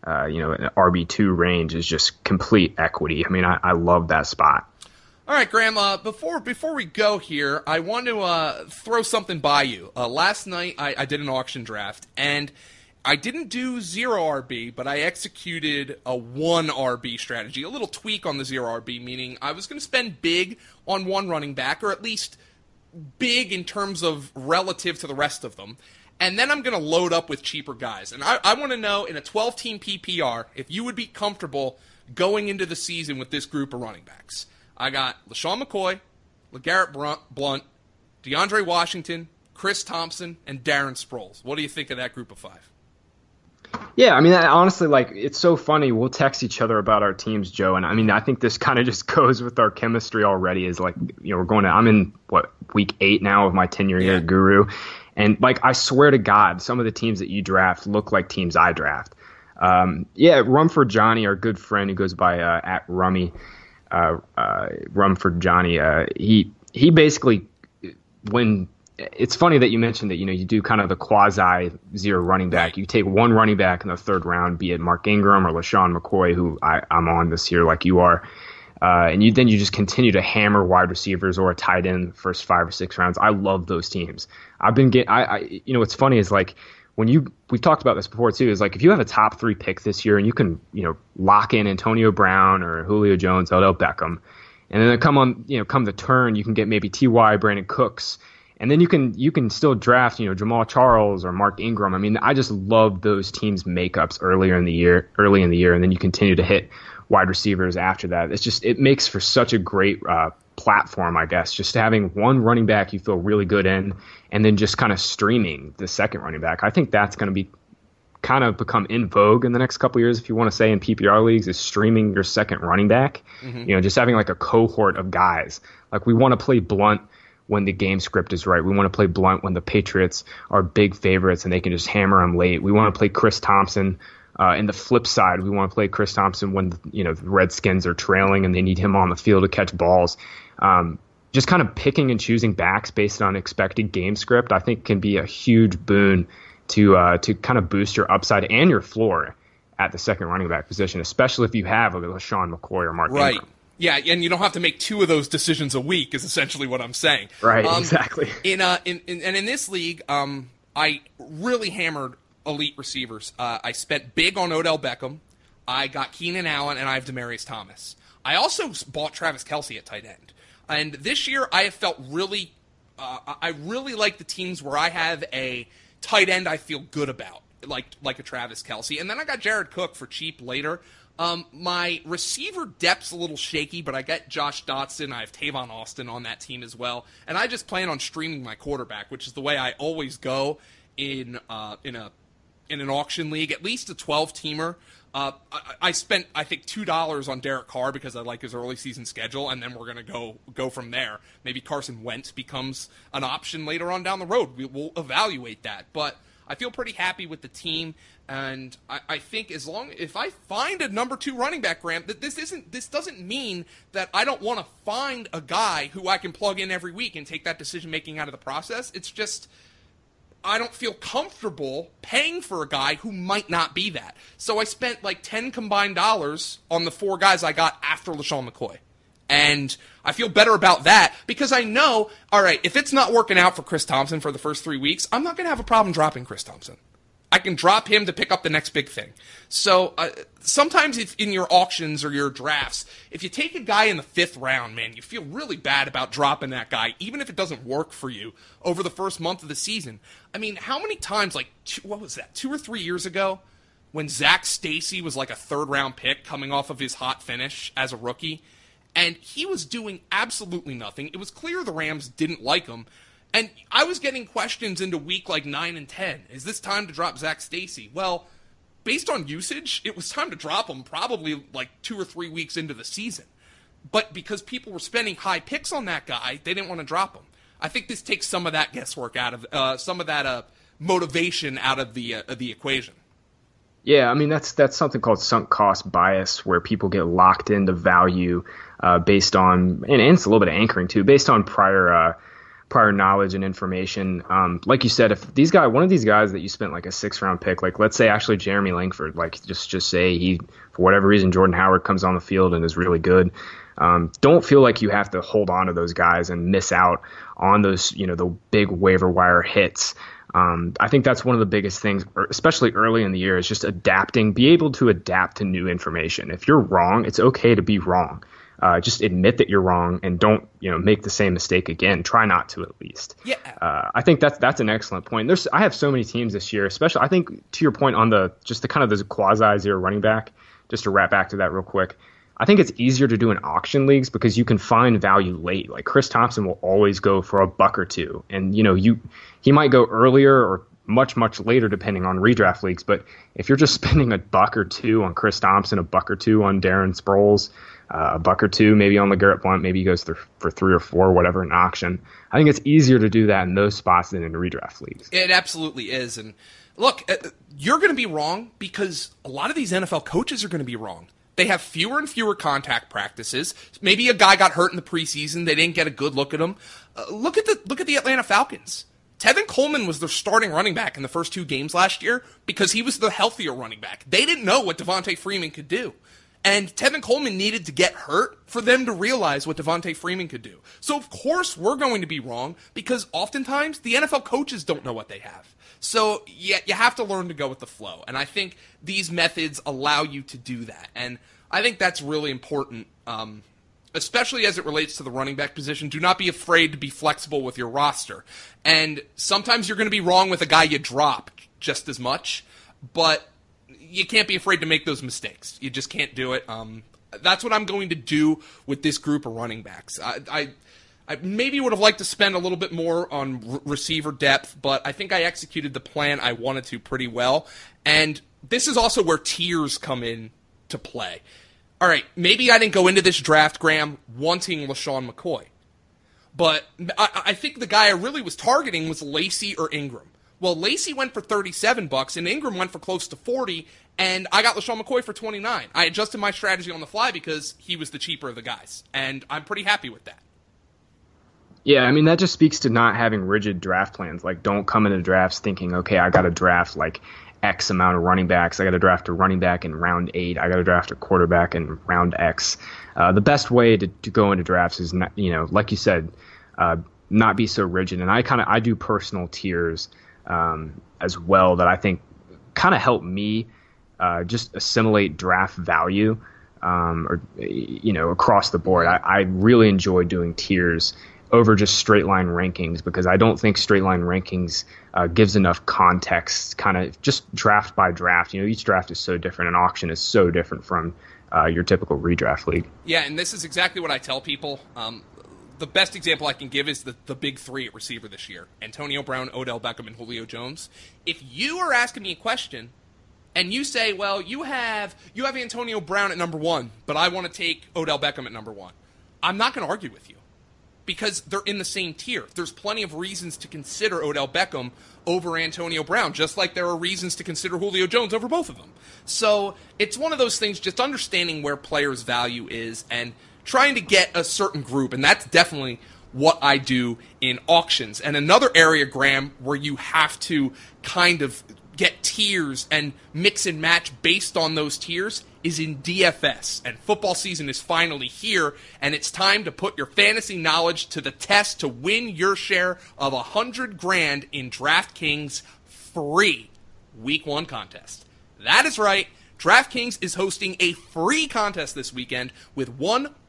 RB2 range is just complete equity. I mean, I love that spot. All right, Graham, before we go here, I want to throw something by you. Last night, I did an auction draft, and I didn't do 0 RB, but I executed a 1 RB strategy, a little tweak on the 0 RB, meaning I was going to spend big on one running back, or at least big in terms of relative to the rest of them, and then I'm going to load up with cheaper guys. And I want to know, in a 12-team PPR, if you would be comfortable going into the season with this group of running backs. I got LaShawn McCoy, LeGarrette Blount, DeAndre Washington, Chris Thompson, and Darren Sproles. What do you think of that group of 5? Yeah, I mean, honestly, like, it's so funny. We'll text each other about our teams, Joe, and I mean, I think this kind of just goes with our chemistry already. Is like, I'm in week 8 now of my tenure here at Guru, and like, I swear to God, some of the teams that you draft look like teams I draft. Rumford Johnny, our good friend who goes by at Rummy. Rumford Johnny, he basically, when it's funny that you mentioned that, you do kind of the quasi 0 running back. You take one running back in the 3rd round, be it Mark Ingram or LaShawn McCoy, who I'm on this year like you are. And you just continue to hammer wide receivers or a tight end the first 5 or 6 rounds. I love those teams. What's funny is like, we've talked about this before too, is like if you have a top 3 pick this year and you can, lock in Antonio Brown or Julio Jones, Odell Beckham, and then come the turn, you can get maybe T.Y., Brandon Cooks, and then you can still draft, Jamal Charles or Mark Ingram. I mean, I just love those teams' makeups early in the year, and then you continue to hit wide receivers after that. It makes for such a great platform, I guess, just having one running back you feel really good in, and then just kind of streaming the second running back. I think that's going to be kind of become in vogue in the next couple of years, if you want to say, in PPR leagues, is streaming your second running back. Just having like a cohort of guys. Like, we want to play Blunt when the game script is right. We want to play Blunt when the Patriots are big favorites and they can just hammer them late. We want to play Chris Thompson. And the flip side, we want to play Chris Thompson when the Redskins are trailing and they need him on the field to catch balls. Just kind of picking and choosing backs based on expected game script, I think, can be a huge boon to kind of boost your upside and your floor at the second running back position, especially if you have a LaShawn McCoy or Mark Ingram. Yeah, and you don't have to make two of those decisions a week, is essentially what I'm saying. Right, exactly. In this league, I really hammered elite receivers. I spent big on Odell Beckham. I got Keenan Allen, and I have Demaryius Thomas. I also bought Travis Kelce at tight end. And this year, I have felt really, I really like the teams where I have a tight end I feel good about, like a Travis Kelce. And then I got Jared Cook for cheap later. My receiver depth's a little shaky, but I got Josh Dotson. I have Tavon Austin on that team as well. And I just plan on streaming my quarterback, which is the way I always go in an auction league, at least a 12-teamer. I spent, I think, $2 on Derek Carr because I like his early season schedule, and then we're going to go from there. Maybe Carson Wentz becomes an option later on down the road. We'll evaluate that. But I feel pretty happy with the team, and I think if I find a number 2 running back, Graham, that this doesn't mean that I don't want to find a guy who I can plug in every week and take that decision making out of the process. It's just, I don't feel comfortable paying for a guy who might not be that. So I spent like $10 combined on the 4 guys I got after LaShawn McCoy. And I feel better about that because I know, all right, if it's not working out for Chris Thompson for the first 3 weeks, I'm not going to have a problem dropping Chris Thompson. I can drop him to pick up the next big thing. So sometimes if in your auctions or your drafts, if you take a guy in the 5th round, man, you feel really bad about dropping that guy, even if it doesn't work for you over the first month of the season. I mean, how many times, like, 2 or 3 years ago, when Zach Stacy was like a 3rd-round pick coming off of his hot finish as a rookie, and he was doing absolutely nothing. It was clear the Rams didn't like him. And I was getting questions into week like 9 and 10. Is this time to drop Zach Stacy? Well, based on usage, it was time to drop him probably like 2 or 3 weeks into the season. But because people were spending high picks on that guy, they didn't want to drop him. I think this takes some of that guesswork out of some of that motivation out of the equation. Yeah, I mean, that's something called sunk cost bias, where people get locked into value based on, and it's a little bit of anchoring too, based on prior knowledge and information. Like you said, if one of these guys that you spent like a 6th-round pick, like let's say actually Jeremy Langford, like just say he, for whatever reason, Jordan Howard comes on the field and is really good. Don't feel like you have to hold on to those guys and miss out on those, the big waiver wire hits. I think that's one of the biggest things, especially early in the year, is just adapting, be able to adapt to new information. If you're wrong, it's okay to be wrong. Just admit that you're wrong and don't, make the same mistake again. Try not to, at least. Yeah. I think that's an excellent point. I have so many teams this year, especially, I think, to your point on the kind of the quasi-zero running back, just to wrap back to that real quick. I think it's easier to do in auction leagues because you can find value late. Like Chris Thompson will always go for a buck or two, and he might go earlier or much, much later depending on redraft leagues. But if you're just spending a buck or two on Chris Thompson, a buck or two on Darren Sproles, a buck or two maybe on LeGarrette Blount, maybe he goes for 3 or 4, whatever, in auction. I think it's easier to do that in those spots than in redraft leagues. It absolutely is. And look, you're going to be wrong because a lot of these NFL coaches are going to be wrong. They have fewer and fewer contact practices. Maybe a guy got hurt in the preseason. They didn't get a good look at him. Look at the Atlanta Falcons. Tevin Coleman was their starting running back in the first 2 games last year because he was the healthier running back. They didn't know what Devontae Freeman could do. And Tevin Coleman needed to get hurt for them to realize what Devontae Freeman could do. So, of course, we're going to be wrong because oftentimes the NFL coaches don't know what they have. So you have to learn to go with the flow. And I think these methods allow you to do that. And I think that's really important, especially as it relates to the running back position. Do not be afraid to be flexible with your roster. And sometimes you're going to be wrong with a guy you drop just as much. But you can't be afraid to make those mistakes. You just can't do it. That's what I'm going to do with this group of running backs. I maybe would have liked to spend a little bit more on receiver depth, but I think I executed the plan I wanted to pretty well. And this is also where tiers come in to play. All right, maybe I didn't go into this draft, Graham, wanting LaShawn McCoy. But I think the guy I really was targeting was Lacy or Ingram. Well, Lacy went for $37, and Ingram went for close to $40, and I got LaShawn McCoy for $29. I adjusted my strategy on the fly because he was the cheaper of the guys, and I'm pretty happy with that. Yeah, I mean, that just speaks to not having rigid draft plans. Like, don't come into drafts thinking, okay, I got to draft like X amount of running backs. I got to draft a running back in round 8. I got to draft a quarterback in round X. The best way to go into drafts is not, like you said, not be so rigid. And I do personal tiers as well that I think kind of help me just assimilate draft value across the board. I really enjoy doing tiers over just straight line rankings because I don't think straight line rankings gives enough context, kind of just draft by draft. Each draft is so different. An auction is so different from your typical redraft league. Yeah, and this is exactly what I tell people. The best example I can give is the big three at receiver this year: Antonio Brown, Odell Beckham, and Julio Jones. If you are asking me a question and you say, well, you have Antonio Brown at number 1, but I want to take Odell Beckham at number 1, I'm not going to argue with you because they're in the same tier. There's plenty of reasons to consider Odell Beckham over Antonio Brown, just like there are reasons to consider Julio Jones over both of them. So it's one of those things, just understanding where players' value is and trying to get a certain group, and that's definitely what I do in auctions. And another area, Graham, where you have to kind of get tiers and mix and match based on those tiers is in DFS. And football season is finally here, and it's time to put your fantasy knowledge to the test to win your share of $100,000 in DraftKings free Week 1 contest. That is right. DraftKings is hosting a free contest this weekend with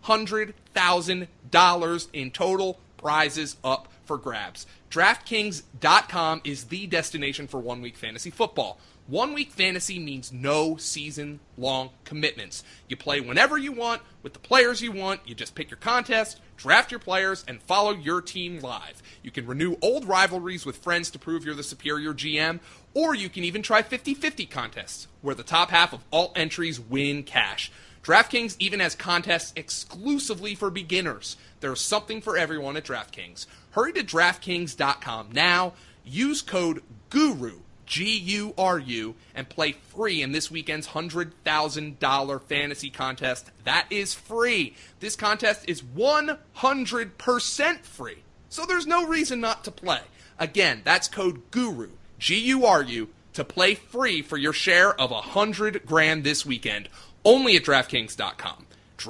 $100,000 in total prizes up for grabs. DraftKings.com is the destination for 1 week fantasy football. 1 week fantasy means no season-long commitments. You play whenever you want, with the players you want. You just pick your contest, draft your players, and follow your team live. You can renew old rivalries with friends to prove you're the superior GM, or you can even try 50-50 contests, where the top half of all entries win cash. DraftKings even has contests exclusively for beginners. There's something for everyone at DraftKings. Hurry to DraftKings.com now. Use code GURU, G-U-R-U, and play free in this weekend's $100,000 fantasy contest. That is free. This contest is 100% free, so there's no reason not to play. Again, that's code GURU, G-U-R-U, to play free for your share of $100,000 this weekend, only at DraftKings.com.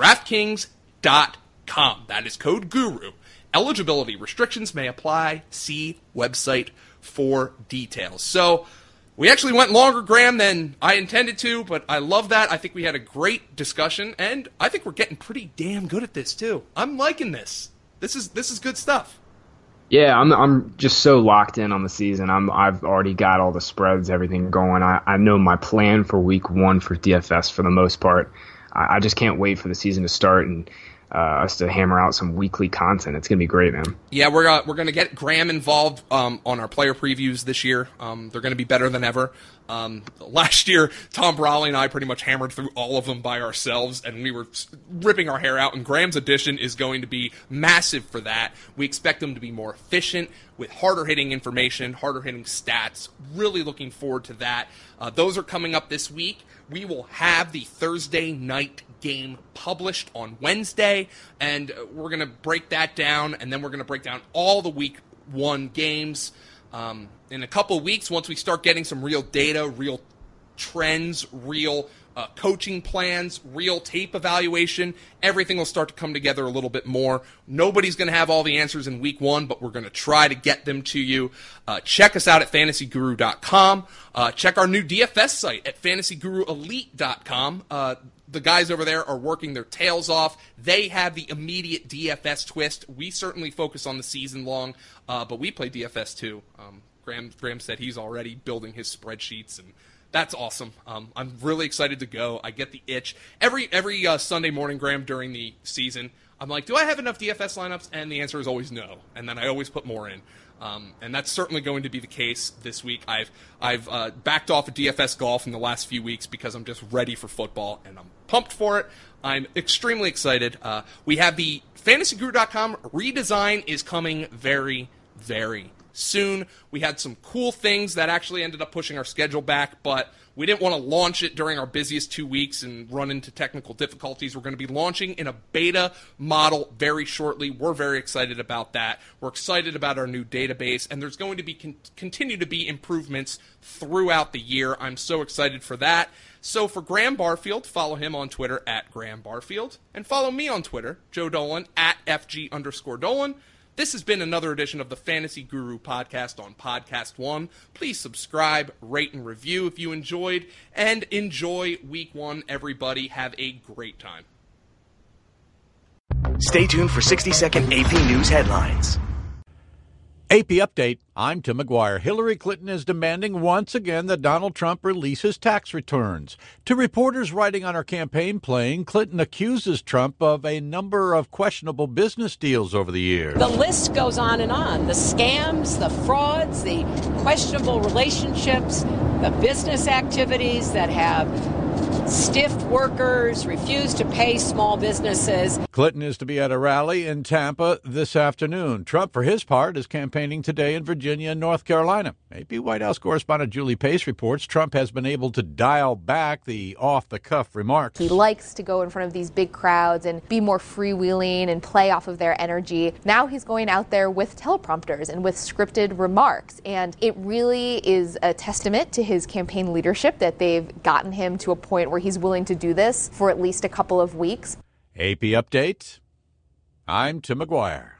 DraftKings.com. That is code GURU. Eligibility restrictions may apply. See website for details. So we actually went longer, Graham, than I intended to, but I love that. I think we had a great discussion, and I think we're getting pretty damn good at this too. I'm liking this. This is good stuff. Yeah, I'm just so locked in on the season. I've already got all the spreads, everything going. I know my plan for Week 1 for DFS for the most part. I just can't wait for the season to start and us to hammer out some weekly content. It's gonna be great, man. Yeah, we're gonna get Graham involved on our player previews this year. They're gonna be better than ever. Last year, Tom Brawley and I pretty much hammered through all of them by ourselves, and we were ripping our hair out, and Graham's edition is going to be massive for that. We expect them to be more efficient with harder-hitting information, harder-hitting stats. Really looking forward to that. Those are coming up this week. We will have the Thursday night game published on Wednesday, and we're going to break that down, and then we're going to break down all the Week 1 games. In a couple of weeks, once we start getting some real data, real trends, real coaching plans, real tape evaluation, everything will start to come together a little bit more. Nobody's going to have all the answers in Week 1, but we're going to try to get them to you. Check us out at fantasyguru.com. Check our new DFS site at fantasyguruelite.com. The guys over there are working their tails off. They have the immediate DFS twist. We certainly focus on the season long, but we play DFS too. Graham said he's already building his spreadsheets and That's awesome. I'm really excited to go. I get the itch. Every Sunday morning, Graham, during the season, I'm like, do I have enough DFS lineups? And the answer is always no. And then I always put more in. And that's certainly going to be the case this week. I've backed off of DFS golf in the last few weeks because I'm just ready for football, and I'm pumped for it. I'm extremely excited. We have the FantasyGuru.com redesign is coming very, very soon. We had some cool things that actually ended up pushing our schedule back, but we didn't want to launch it during our busiest 2 weeks and run into technical difficulties. We're going to be launching in a beta model very shortly. We're very excited about that. We're excited about our new database, and there's going to be continue to be improvements throughout the year. I'm so excited for that. So for Graham Barfield, follow him on Twitter at Graham Barfield, and follow me on Twitter, Joe Dolan, at FG_Dolan. This has been another edition of the Fantasy Guru Podcast on Podcast One. Please subscribe, rate, and review if you enjoyed, and enjoy Week 1, everybody. Have a great time. Stay tuned for 60-second AP News headlines. AP Update, I'm Tim McGuire. Hillary Clinton is demanding once again that Donald Trump release his tax returns. To reporters writing on her campaign plane, Clinton accuses Trump of a number of questionable business deals over the years. The list goes on and on. The scams, the frauds, the questionable relationships, the business activities that have stiffed workers, refused to pay small businesses. Clinton is to be at a rally in Tampa this afternoon. Trump, for his part, is campaigning today in Virginia and North Carolina. AP White House correspondent Julie Pace reports Trump has been able to dial back the off-the-cuff remarks. He likes to go in front of these big crowds and be more freewheeling and play off of their energy. Now he's going out there with teleprompters and with scripted remarks. And it really is a testament to his campaign leadership that they've gotten him to a point where he's willing to do this for at least a couple of weeks. AP Update, I'm Tim McGuire.